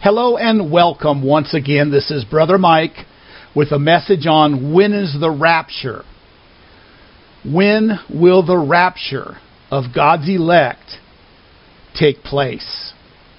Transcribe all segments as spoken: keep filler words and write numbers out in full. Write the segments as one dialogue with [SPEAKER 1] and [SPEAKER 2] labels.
[SPEAKER 1] Hello and welcome once again. This is Brother Mike with a message on when is the rapture. When will the rapture of God's elect take place?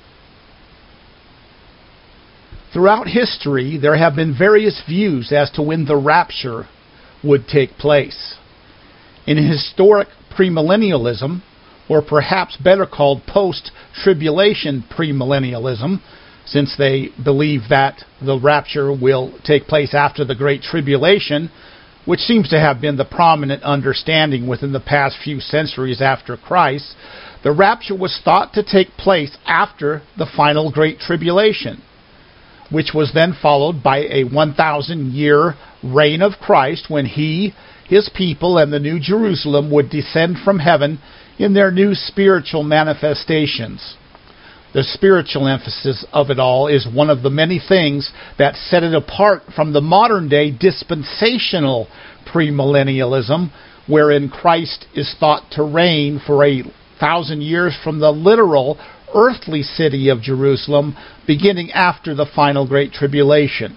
[SPEAKER 1] Throughout history, there have been various views as to when the rapture would take place. In historic premillennialism, or perhaps better called post-tribulation premillennialism, since they believe that the rapture will take place after the Great Tribulation, which seems to have been the prominent understanding within the past few centuries after Christ, the rapture was thought to take place after the final Great Tribulation, which was then followed by a one thousand year reign of Christ when He, His people, and the New Jerusalem would descend from heaven in their new spiritual manifestations. The spiritual emphasis of it all is one of the many things that set it apart from the modern-day dispensational premillennialism, wherein Christ is thought to reign for a thousand years from the literal earthly city of Jerusalem, beginning after the final Great Tribulation.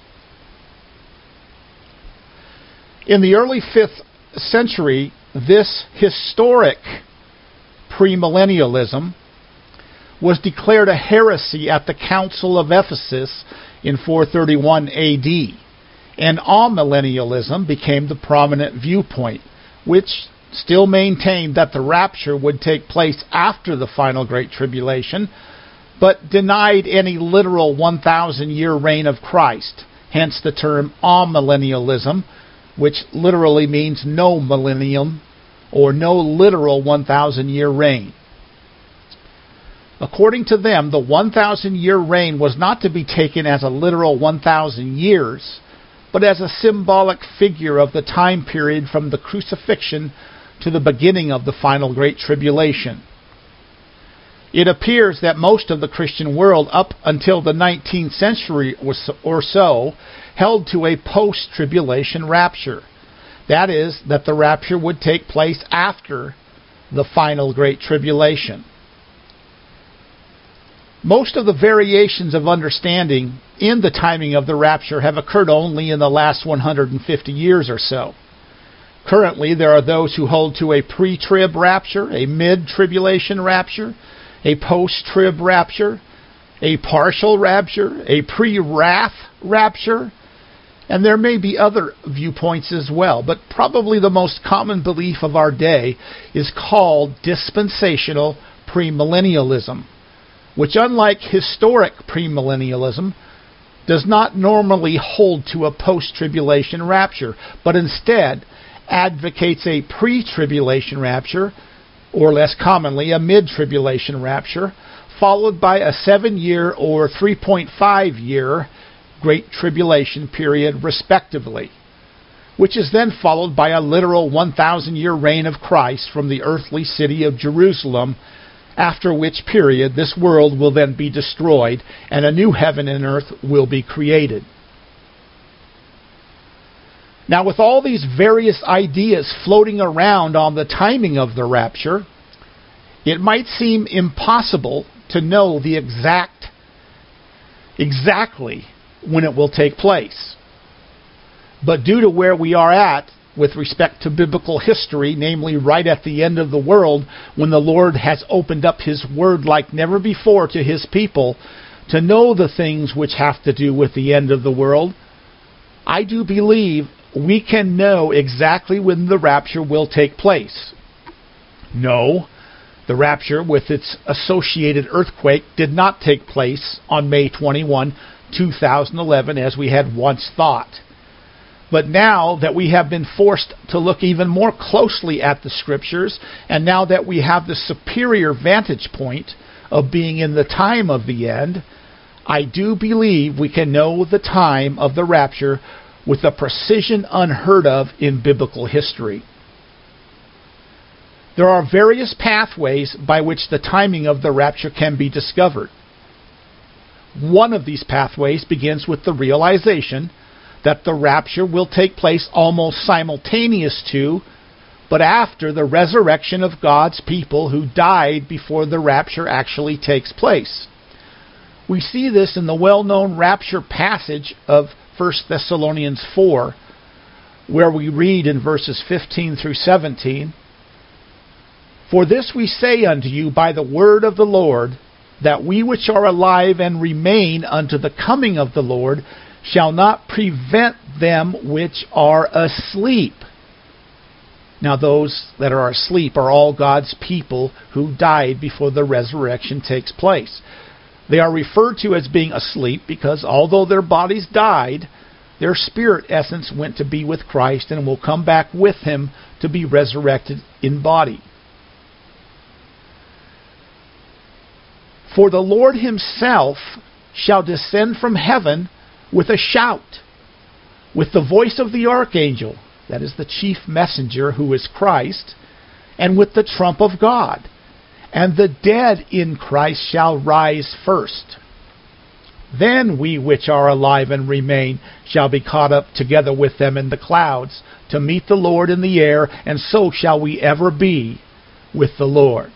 [SPEAKER 1] In the early fifth century, this historic premillennialism was declared a heresy at the Council of Ephesus in four thirty-one A D, and amillennialism became the prominent viewpoint, which still maintained that the rapture would take place after the final Great Tribulation, but denied any literal one thousand year reign of Christ, hence the term amillennialism, which literally means no millennium, or no literal one thousand year reign. According to them, the one thousand year reign was not to be taken as a literal one thousand years, but as a symbolic figure of the time period from the crucifixion to the beginning of the final Great Tribulation. It appears that most of the Christian world up until the nineteenth century or so held to a post-tribulation rapture. That is, that the rapture would take place after the final Great Tribulation. Most of the variations of understanding in the timing of the rapture have occurred only in the last one hundred fifty years or so. Currently, there are those who hold to a pre-trib rapture, a mid-tribulation rapture, a post-trib rapture, a partial rapture, a pre-wrath rapture, and there may be other viewpoints as well, but probably the most common belief of our day is called dispensational premillennialism, which, unlike historic premillennialism, does not normally hold to a post-tribulation rapture, but instead advocates a pre-tribulation rapture, or less commonly a mid-tribulation rapture, followed by a seven-year or three point five year Great Tribulation period, respectively, which is then followed by a literal one thousand year reign of Christ from the earthly city of Jerusalem, after which period this world will then be destroyed and a new heaven and earth will be created. Now, with all these various ideas floating around on the timing of the rapture, it might seem impossible to know the exact, exactly when it will take place. But due to where we are at with respect to biblical history, namely right at the end of the world, when the Lord has opened up His Word like never before to His people to know the things which have to do with the end of the world, I do believe we can know exactly when the rapture will take place. No, the rapture with its associated earthquake did not take place on May twenty-first, two thousand eleven, as we had once thought. But now that we have been forced to look even more closely at the Scriptures, and now that we have the superior vantage point of being in the time of the end, I do believe we can know the time of the rapture with a precision unheard of in biblical history. There are various pathways by which the timing of the rapture can be discovered. One of these pathways begins with the realization that the rapture will take place almost simultaneous to, but after the resurrection of God's people who died before the rapture actually takes place. We see this in the well-known rapture passage of First Thessalonians four, where we read in verses fifteen through seventeen, "For this we say unto you by the word of the Lord, that we which are alive and remain unto the coming of the Lord shall not prevent them which are asleep." Now those that are asleep are all God's people who died before the resurrection takes place. They are referred to as being asleep because although their bodies died, their spirit essence went to be with Christ and will come back with Him to be resurrected in body. "For the Lord Himself shall descend from heaven with a shout, with the voice of the archangel," that is the chief messenger who is Christ, "and with the trump of God. And the dead in Christ shall rise first. Then we which are alive and remain shall be caught up together with them in the clouds to meet the Lord in the air, and so shall we ever be with the Lord."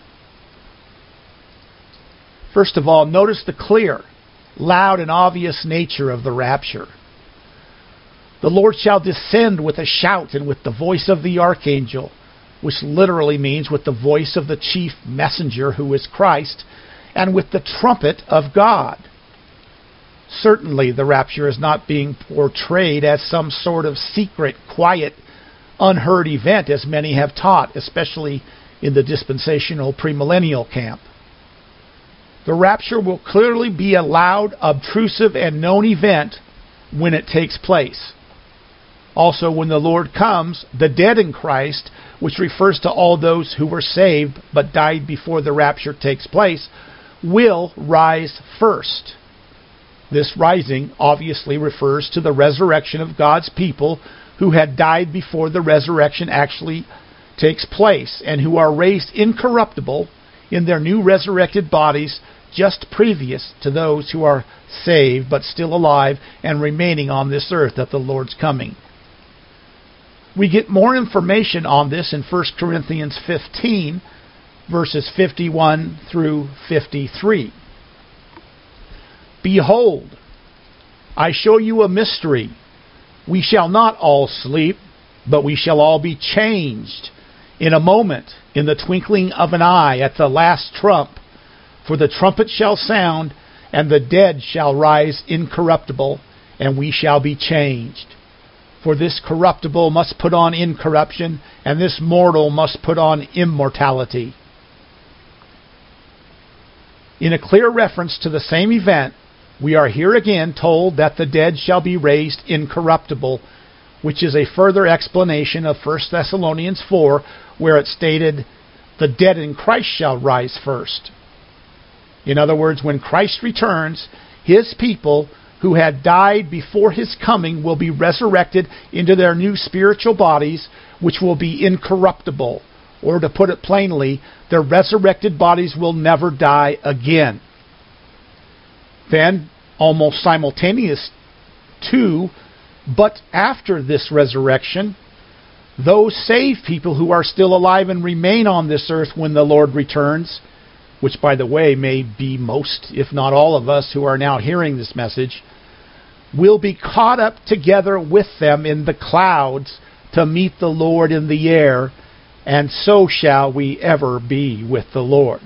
[SPEAKER 1] First of all, notice the clear, loud, and obvious nature of the rapture. "The Lord shall descend with a shout and with the voice of the archangel," which literally means with the voice of the chief messenger who is Christ, "and with the trumpet of God." Certainly the rapture is not being portrayed as some sort of secret, quiet, unheard event as many have taught, especially in the dispensational premillennial camp. The rapture will clearly be a loud, obtrusive, and known event when it takes place. Also, when the Lord comes, the dead in Christ, which refers to all those who were saved but died before the rapture takes place, will rise first. This rising obviously refers to the resurrection of God's people who had died before the resurrection actually takes place and who are raised incorruptible in their new resurrected bodies just previous to those who are saved but still alive and remaining on this earth at the Lord's coming. We get more information on this in First Corinthians fifteen, verses fifty-one through fifty-three. "Behold, I show you a mystery. We shall not all sleep, but we shall all be changed in a moment, in the twinkling of an eye, at the last trump. For the trumpet shall sound, and the dead shall rise incorruptible, and we shall be changed. For this corruptible must put on incorruption, and this mortal must put on immortality." In a clear reference to the same event, we are here again told that the dead shall be raised incorruptible, which is a further explanation of First Thessalonians four, where it stated, "The dead in Christ shall rise first." In other words, when Christ returns, His people who had died before His coming will be resurrected into their new spiritual bodies, which will be incorruptible. Or to put it plainly, their resurrected bodies will never die again. Then, almost simultaneous to, but after this resurrection, those saved people who are still alive and remain on this earth when the Lord returns, which, by the way, may be most, if not all of us who are now hearing this message, will be caught up together with them in the clouds to meet the Lord in the air, and so shall we ever be with the Lord.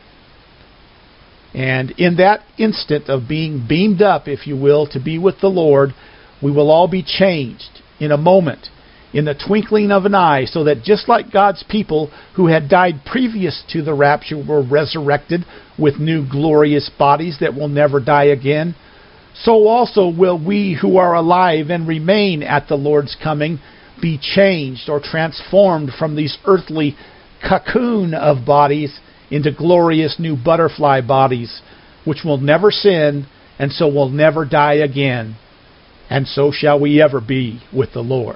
[SPEAKER 1] And in that instant of being beamed up, if you will, to be with the Lord, we will all be changed in a moment, in the twinkling of an eye, so that just like God's people who had died previous to the rapture were resurrected with new glorious bodies that will never die again, so also will we who are alive and remain at the Lord's coming be changed or transformed from these earthly cocoon of bodies into glorious new butterfly bodies, which will never sin and so will never die again. And so shall we ever be with the Lord.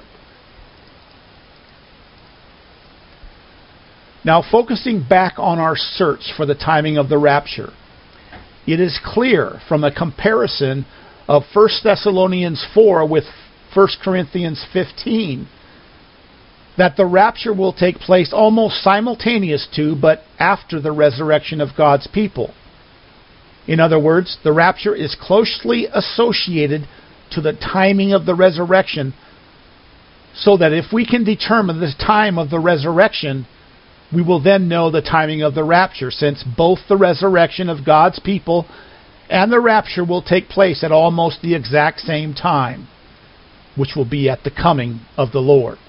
[SPEAKER 1] Now, focusing back on our search for the timing of the rapture, it is clear from a comparison of First Thessalonians four with First Corinthians fifteen that the rapture will take place almost simultaneous to, but after the resurrection of God's people. In other words, the rapture is closely associated to the timing of the resurrection, so that if we can determine the time of the resurrection, we will then know the timing of the rapture, since both the resurrection of God's people and the rapture will take place at almost the exact same time, which will be at the coming of the Lord.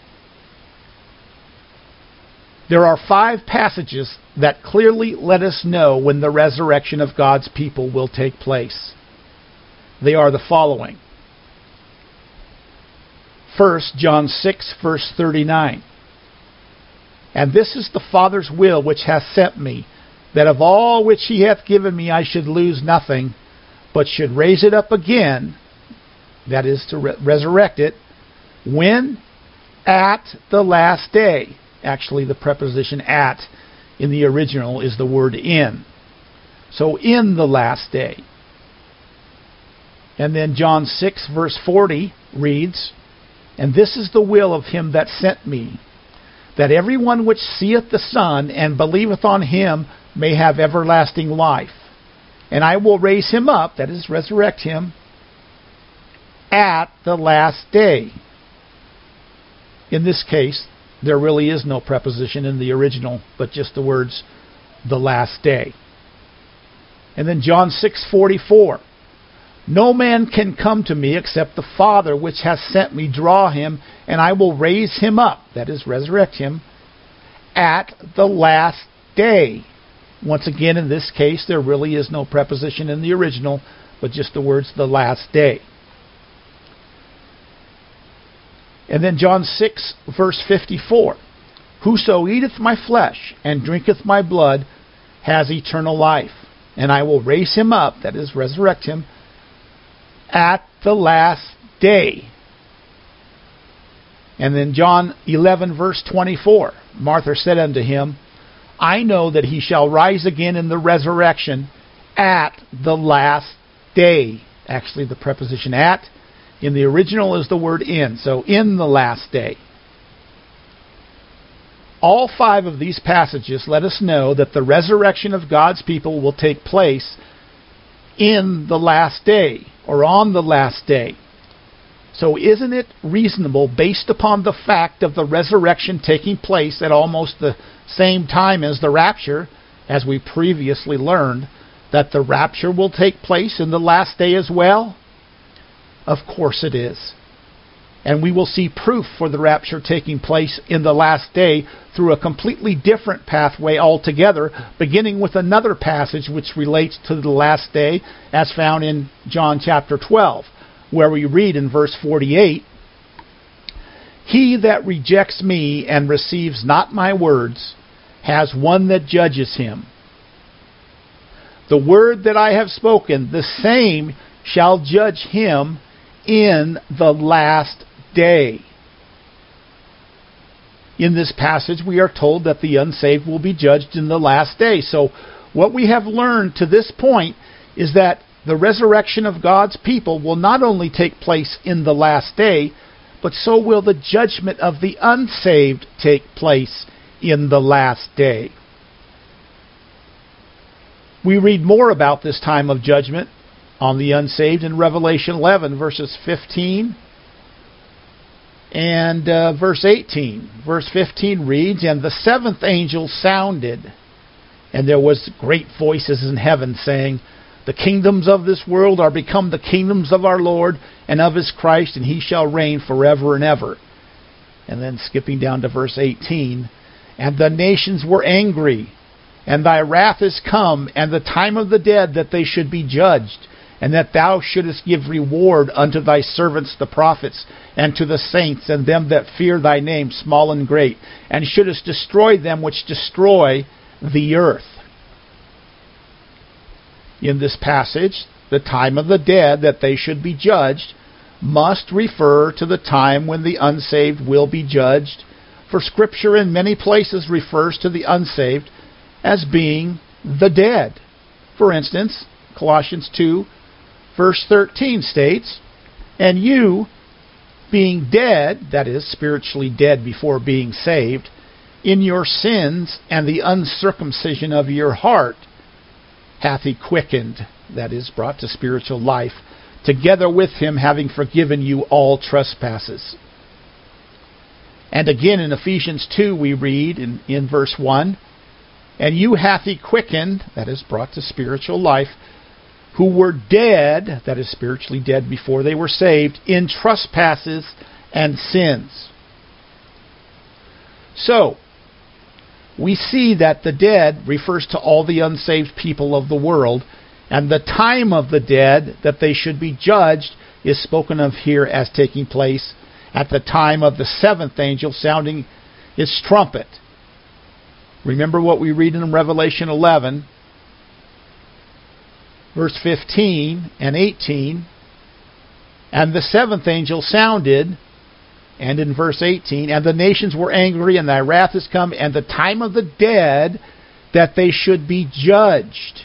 [SPEAKER 1] There are five passages that clearly let us know when the resurrection of God's people will take place. They are the following. First, John six, verse thirty-nine. And this is the Father's will which hath sent me, that of all which he hath given me I should lose nothing, but should raise it up again, that is, to re- resurrect it, when? At the last day. Actually, the preposition at in the original is the word in. So, in the last day. And then John six, verse forty reads, And this is the will of him that sent me, that every one which seeth the Son and believeth on him may have everlasting life. And I will raise him up, that is, resurrect him, at the last day. In this case, there really is no preposition in the original, but just the words, the last day. And then John six forty-four. No man can come to me except the Father which hath sent me draw him, and I will raise him up, that is, resurrect him, at the last day. Once again, in this case, there really is no preposition in the original, but just the words, the last day. And then John six, verse fifty-four. Whoso eateth my flesh and drinketh my blood has eternal life, and I will raise him up, that is, resurrect him, at the last day. And then John eleven, verse twenty-four. Martha said unto him, I know that he shall rise again in the resurrection at the last day. Actually, the preposition at in the original is the word in. So, in the last day. All five of these passages let us know that the resurrection of God's people will take place in the last day, or on the last day. So isn't it reasonable, based upon the fact of the resurrection taking place at almost the same time as the rapture, as we previously learned, that the rapture will take place in the last day as well? Of course it is. And we will see proof for the rapture taking place in the last day through a completely different pathway altogether, beginning with another passage which relates to the last day, as found in John chapter twelve, where we read in verse forty-eight, He that rejects me and receives not my words has one that judges him. The word that I have spoken, the same shall judge him in the last day. In this passage, we are told that the unsaved will be judged in the last day. So, what we have learned to this point is that the resurrection of God's people will not only take place in the last day, but so will the judgment of the unsaved take place in the last day. We read more about this time of judgment on the unsaved in Revelation eleven, verses fifteen and uh, verse eighteen. Verse fifteen reads, And the seventh angel sounded, and there was great voices in heaven saying, The kingdoms of this world are become the kingdoms of our Lord and of his Christ, and he shall reign forever and ever. And then skipping down to verse eighteen, And the nations were angry, and thy wrath is come, and the time of the dead that they should be judged, and that thou shouldest give reward unto thy servants the prophets, and to the saints, and them that fear thy name, small and great, and shouldest destroy them which destroy the earth. In this passage, the time of the dead that they should be judged must refer to the time when the unsaved will be judged, for Scripture in many places refers to the unsaved as being the dead. For instance, Colossians two, verse thirteen states, And you, being dead, that is, spiritually dead before being saved, in your sins and the uncircumcision of your heart, hath he quickened that is, brought to spiritual life, together with him, having forgiven you all trespasses. And again in Ephesians two we read in, in verse one, and you hath he quickened, that is, brought to spiritual life, who were dead, that is, spiritually dead before they were saved, in trespasses and sins. So, we see that the dead refers to all the unsaved people of the world, and the time of the dead that they should be judged is spoken of here as taking place at the time of the seventh angel sounding his trumpet. Remember what we read in Revelation eleven, verse fifteen and eighteen. And the seventh angel sounded, and in verse eighteen, and the nations were angry, and thy wrath is come, and the time of the dead that they should be judged.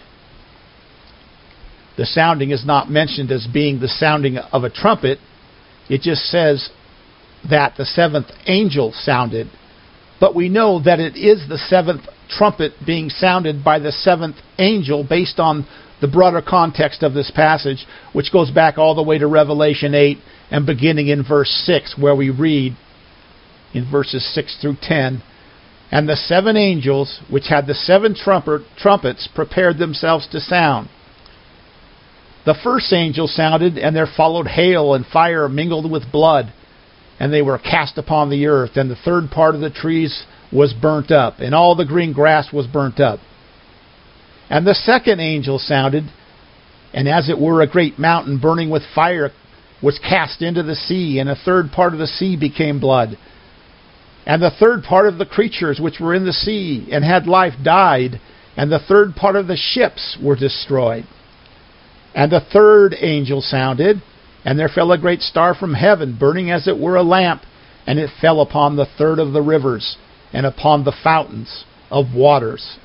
[SPEAKER 1] The sounding is not mentioned as being the sounding of a trumpet. It just says that the seventh angel sounded. But we know that it is the seventh trumpet being sounded by the seventh angel based on the broader context of this passage, which goes back all the way to Revelation eight and beginning in verse six, where we read in verses six through ten, and the seven angels which had the seven trumpet, trumpets prepared themselves to sound. The first angel sounded, and there followed hail and fire mingled with blood, and they were cast upon the earth, and the third part of the trees was burnt up, and all the green grass was burnt up. And the second angel sounded, and as it were a great mountain burning with fire was cast into the sea, and a third part of the sea became blood. And the third part of the creatures which were in the sea and had life died, and the third part of the ships were destroyed. And the third angel sounded, and there fell a great star from heaven, burning as it were a lamp, and it fell upon the third of the rivers, and upon the fountains of waters.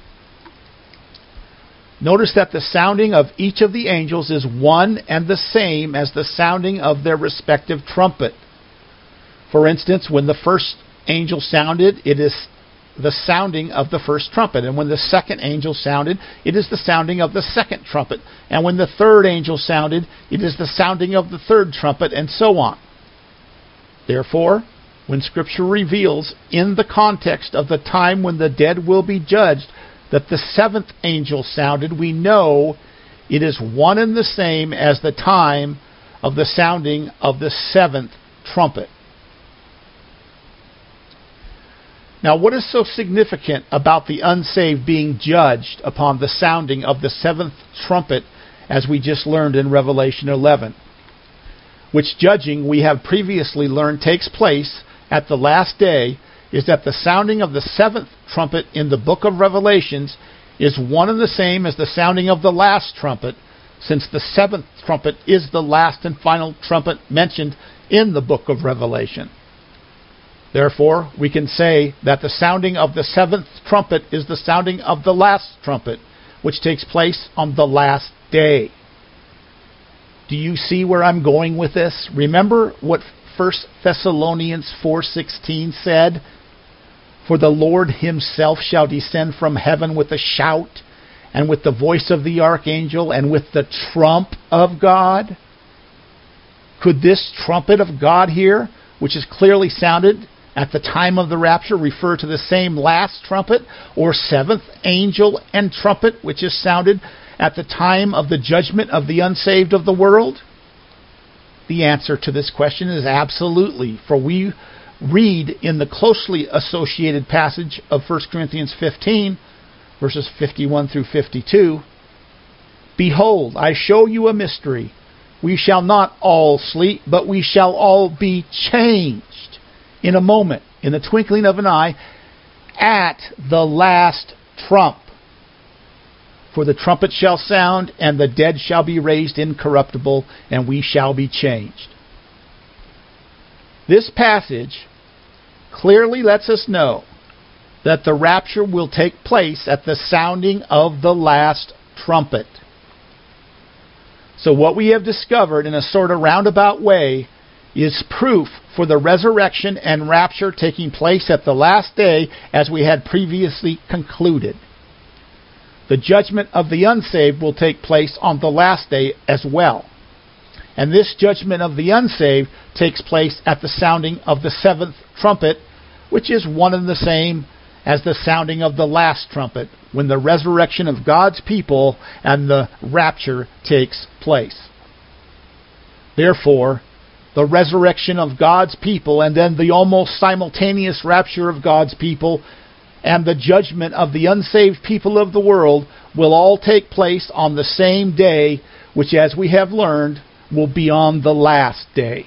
[SPEAKER 1] Notice that the sounding of each of the angels is one and the same as the sounding of their respective trumpet. For instance, when the first angel sounded, it is the sounding of the first trumpet. And when the second angel sounded, it is the sounding of the second trumpet. And when the third angel sounded, it is the sounding of the third trumpet, and so on. Therefore, when Scripture reveals in the context of the time when the dead will be judged that the seventh angel sounded, we know it is one and the same as the time of the sounding of the seventh trumpet. Now, what is so significant about the unsaved being judged upon the sounding of the seventh trumpet, as we just learned in Revelation eleven? Which judging we have previously learned takes place at the last day, is that the sounding of the seventh trumpet in the book of Revelations is one and the same as the sounding of the last trumpet, since the seventh trumpet is the last and final trumpet mentioned in the book of Revelation. Therefore, we can say that the sounding of the seventh trumpet is the sounding of the last trumpet, which takes place on the last day. Do you see where I'm going with this? Remember what First Thessalonians four sixteen said? For the Lord himself shall descend from heaven with a shout, and with the voice of the archangel, and with the trump of God. Could this trumpet of God here, which is clearly sounded at the time of the rapture, refer to the same last trumpet, or seventh angel and trumpet, which is sounded at the time of the judgment of the unsaved of the world? The answer to this question is absolutely, for we read in the closely associated passage of First Corinthians fifteen, verses fifty-one through fifty-two, Behold, I show you a mystery. We shall not all sleep, but we shall all be changed in a moment, in the twinkling of an eye, at the last trump. For the trumpet shall sound, and the dead shall be raised incorruptible, and we shall be changed. This passage clearly lets us know that the rapture will take place at the sounding of the last trumpet. So what we have discovered in a sort of roundabout way is proof for the resurrection and rapture taking place at the last day, as we had previously concluded. the judgment of the unsaved will take place on the last day as well. And this judgment of the unsaved takes place at the sounding of the seventh trumpet, which is one and the same as the sounding of the last trumpet, when the resurrection of God's people and the rapture takes place. Therefore, the resurrection of God's people and then the almost simultaneous rapture of God's people and the judgment of the unsaved people of the world will all take place on the same day, which, as we have learned, will be on the last day.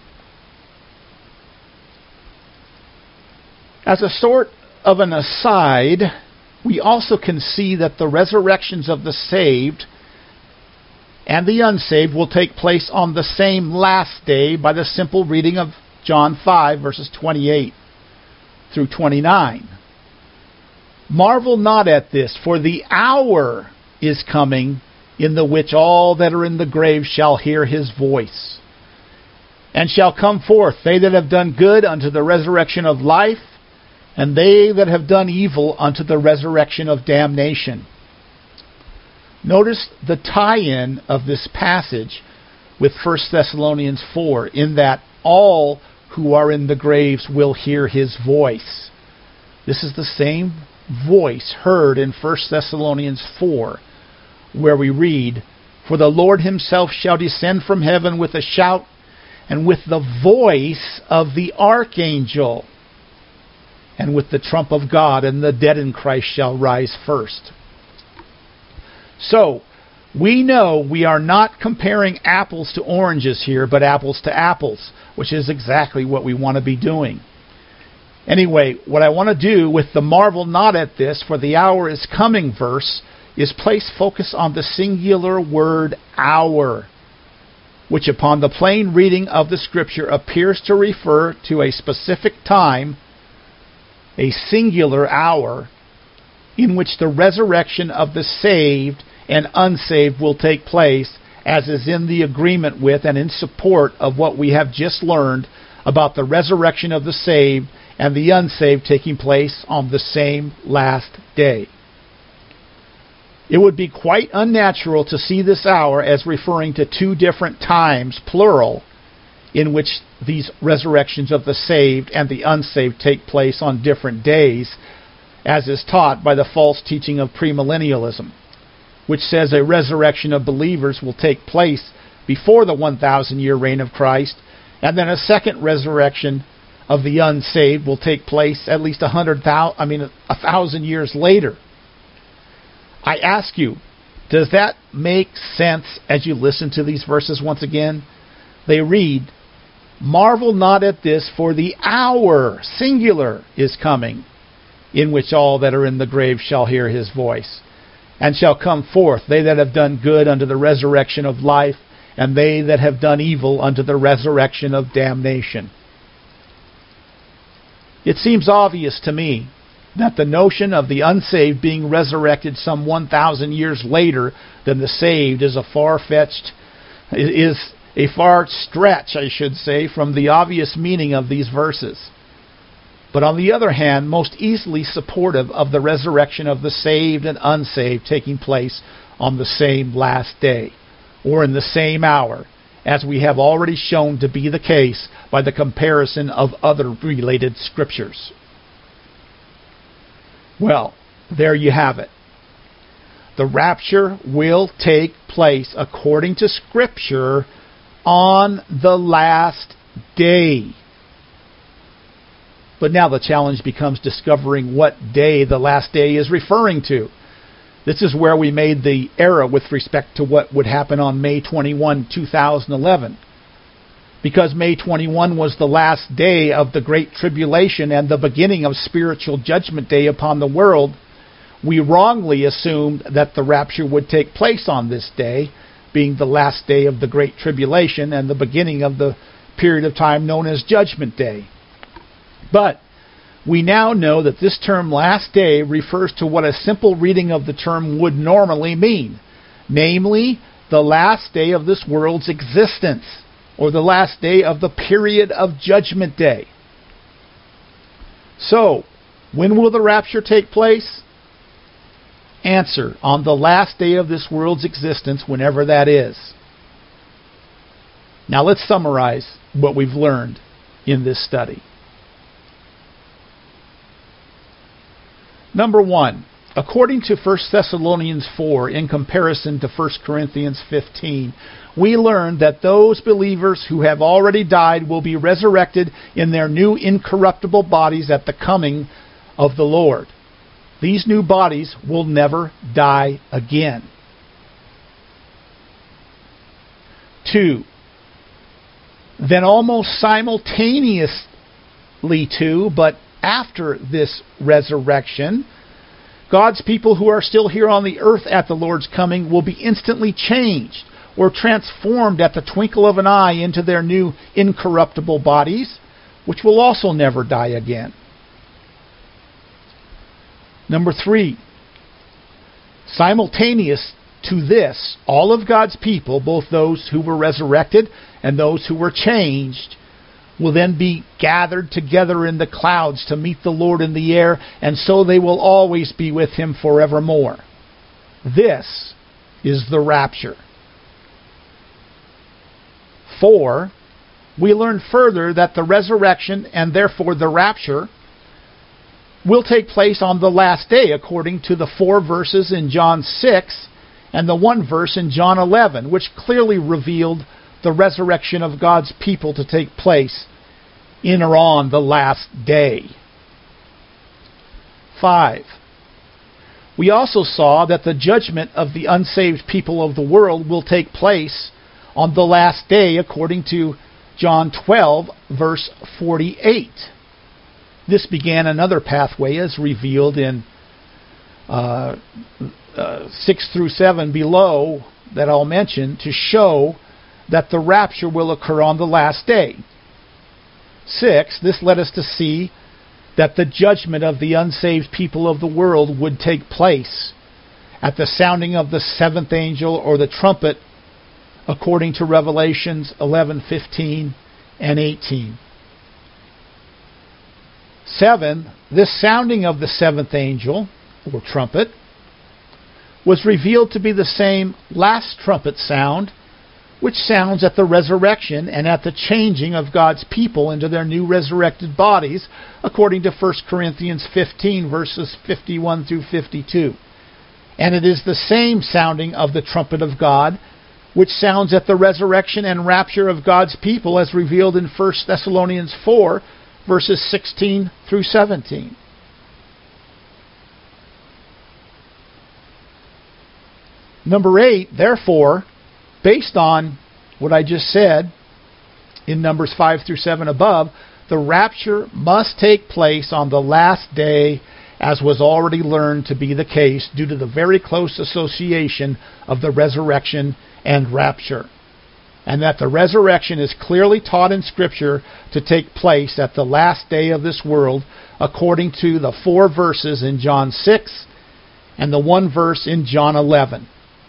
[SPEAKER 1] As a sort of an aside, we also can see that the resurrections of the saved and the unsaved will take place on the same last day by the simple reading of John five, verses twenty-eight through twenty-nine. Marvel not at this, for the hour is coming in the which all that are in the grave shall hear his voice, and shall come forth, they that have done good unto the resurrection of life, and they that have done evil unto the resurrection of damnation. Notice the tie-in of this passage with First Thessalonians four, in that all who are in the graves will hear his voice. This is the same voice heard in First Thessalonians four, where we read, For the Lord himself shall descend from heaven with a shout, and with the voice of the archangel, and with the trump of God, and the dead in Christ shall rise first. So, we know we are not comparing apples to oranges here, but apples to apples, which is exactly what we want to be doing. Anyway, what I want to do with the marvel not at this, for the hour is coming verse, is place focus on the singular word hour, which upon the plain reading of the Scripture appears to refer to a specific time, a singular hour, in which the resurrection of the saved and unsaved will take place, as is in the agreement with and in support of what we have just learned about the resurrection of the saved and the unsaved taking place on the same last day. It would be quite unnatural to see this hour as referring to two different times, plural, in which these resurrections of the saved and the unsaved take place on different days, as is taught by the false teaching of premillennialism, which says a resurrection of believers will take place before the one thousand year reign of Christ, and then a second resurrection of the unsaved will take place at least a hundred thousand, I mean, a thousand years later. I ask you, does that make sense as you listen to these verses once again? They read, Marvel not at this, for the hour, singular, is coming, in which all that are in the grave shall hear his voice, and shall come forth, they that have done good unto the resurrection of life, and they that have done evil unto the resurrection of damnation. It seems obvious to me that the notion of the unsaved being resurrected some one thousand years later than the saved is a far-fetched, is a far stretch, I should say, from the obvious meaning of these verses. But on the other hand, most easily supportive of the resurrection of the saved and unsaved taking place on the same last day, or in the same hour, as we have already shown to be the case by the comparison of other related scriptures. Well, there you have it. The rapture will take place according to Scripture on the last day. But now the challenge becomes discovering what day the last day is referring to. This is where we made the error with respect to what would happen on May twenty-first, two thousand eleven. Because May twenty-first was the last day of the Great Tribulation and the beginning of spiritual judgment day upon the world, we wrongly assumed that the rapture would take place on this day, being the last day of the Great Tribulation and the beginning of the period of time known as Judgment Day. But we now know that this term last day refers to what a simple reading of the term would normally mean, namely, the last day of this world's existence, or the last day of the period of Judgment Day. So, when will the rapture take place? Answer: on the last day of this world's existence, whenever that is. Now let's summarize what we've learned in this study. Number one, according to First Thessalonians four, in comparison to First Corinthians fifteen, we learned that those believers who have already died will be resurrected in their new incorruptible bodies at the coming of the Lord. These new bodies will never die again. Two, then almost simultaneously to, but after this resurrection, God's people who are still here on the earth at the Lord's coming will be instantly changed or transformed at the twinkle of an eye into their new incorruptible bodies, which will also never die again. Number three, simultaneous to this, all of God's people, both those who were resurrected and those who were changed, will then be gathered together in the clouds to meet the Lord in the air, and so they will always be with Him forevermore. This is the rapture. Four, we learn further that the resurrection, and therefore the rapture, will take place on the last day, according to the four verses in John six and the one verse in John eleven, which clearly revealed the resurrection of God's people to take place in or on the last day. Five, we also saw that the judgment of the unsaved people of the world will take place on the last day, according to John twelve, verse forty-eight. This began another pathway as revealed in uh, uh, six through seven below that I'll mention, to show that the rapture will occur on the last day. Six, this led us to see that the judgment of the unsaved people of the world would take place at the sounding of the seventh angel, or the trumpet, according to Revelations eleven, fifteen, and eighteen. Seven, this sounding of the seventh angel, or trumpet, was revealed to be the same last trumpet sound, which sounds at the resurrection and at the changing of God's people into their new resurrected bodies, according to First Corinthians fifteen, verses fifty-one through fifty-two. And it is the same sounding of the trumpet of God, which sounds at the resurrection and rapture of God's people, as revealed in First Thessalonians four, verses sixteen through seventeen. Number eight, therefore, based on what I just said in Numbers five through seven above, the rapture must take place on the last day, as was already learned to be the case due to the very close association of the resurrection and rapture, and that the resurrection is clearly taught in Scripture to take place at the last day of this world, according to the four verses in John six and the one verse in John eleven.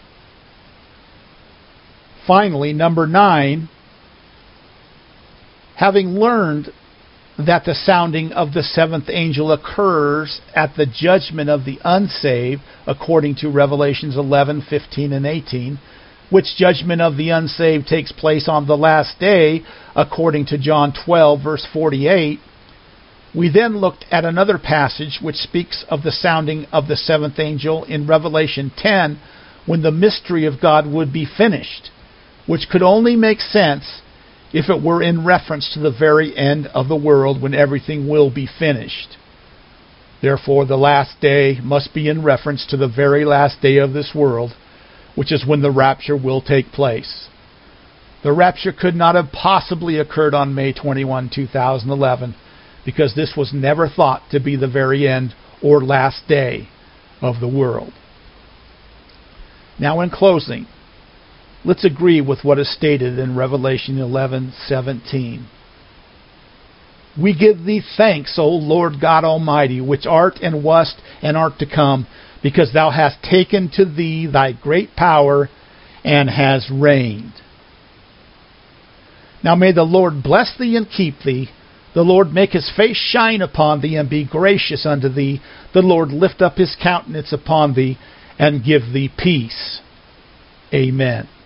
[SPEAKER 1] Finally, number nine, having learned that the sounding of the seventh angel occurs at the judgment of the unsaved, according to Revelations eleven, fifteen, and eighteen, which judgment of the unsaved takes place on the last day, according to John twelve, verse forty-eight, we then looked at another passage which speaks of the sounding of the seventh angel in Revelation ten, when the mystery of God would be finished, which could only make sense if it were in reference to the very end of the world, when everything will be finished. Therefore, the last day must be in reference to the very last day of this world, which is when the rapture will take place. The rapture could not have possibly occurred on May twenty-first, two thousand eleven, because this was never thought to be the very end or last day of the world. Now, in closing, let's agree with what is stated in Revelation eleven seventeen. We give thee thanks, O Lord God Almighty, which art and wast and art to come, because thou hast taken to thee thy great power and hast reigned. Now may the Lord bless thee and keep thee. The Lord make his face shine upon thee and be gracious unto thee. The Lord lift up his countenance upon thee and give thee peace. Amen.